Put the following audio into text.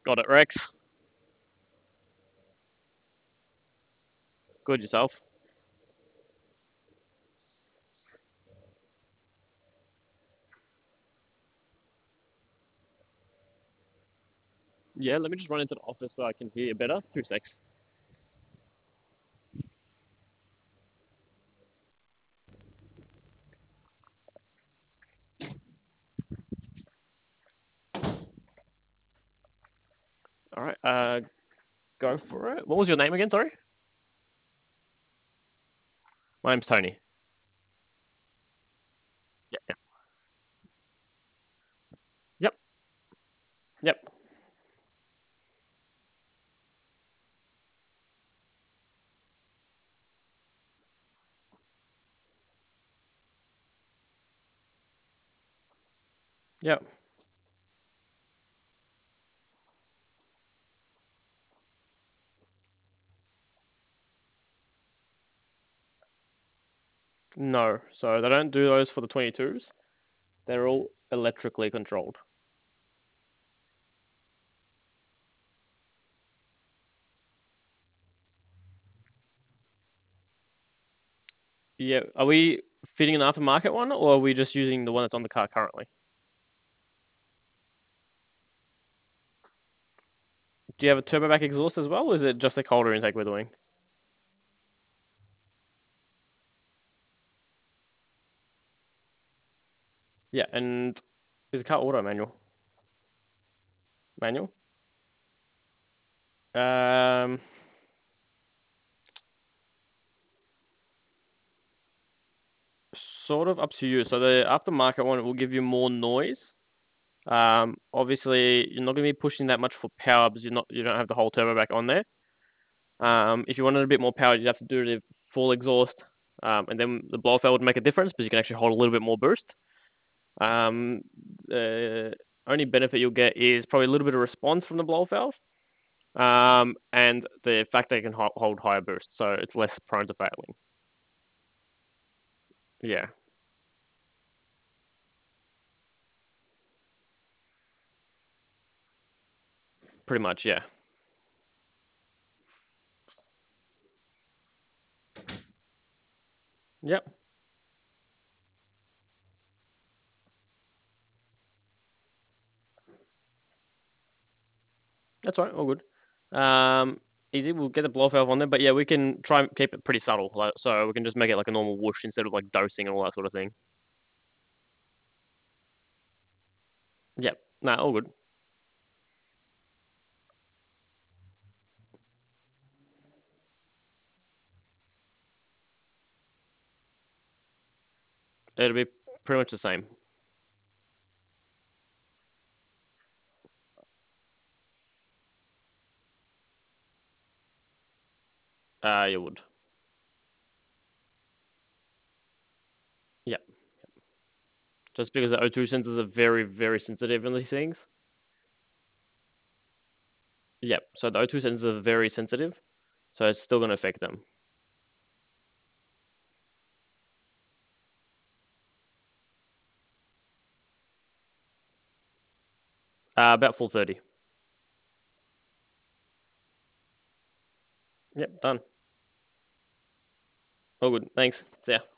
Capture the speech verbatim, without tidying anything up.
Got it, Rex. Good yourself. Yeah, let me just run into the office so I can hear you better. Two secs. All right. Uh, go for it. What was your name again? Sorry. My name's Tony. Yeah. Yep. Yep. Yep. No. So they don't do those for the twenty-twos. They're all electrically controlled. Yeah. Are we fitting an aftermarket one, or are we just using the one that's on the car currently? Do you have a turbo back exhaust as well, or is it just a colder intake we're doing? Yeah. And is the car auto or manual? Manual. Um. Sort of up to you. So the aftermarket one will give you more noise. Um, obviously, you're not going to be pushing that much for power because you're not you don't have the whole turbo back on there. Um, if you wanted a bit more power, you'd have to do it full exhaust, um, and then the blow off would make a difference because you can actually hold a little bit more boost. Um, the only benefit you'll get is probably a little bit of response from the blow off valve, um, and the fact that it can ho- hold higher boost, so it's less prone to failing. Yeah, pretty much. Yeah. Yep. That's all right. All good. Um, easy. We'll get the blow valve on there, but yeah, we can try and keep it pretty subtle. Like, so we can just make it like a normal whoosh instead of like dosing and all that sort of thing. Yep. Nah, all good. It'll be pretty much the same. Uh, you would. Yep. Just because the O two sensors are very, very sensitive in these things. Yep. So the O two sensors are very sensitive, so it's still going to affect them. Uh, about full thirty. Yep. Done. All good. Thanks. See ya.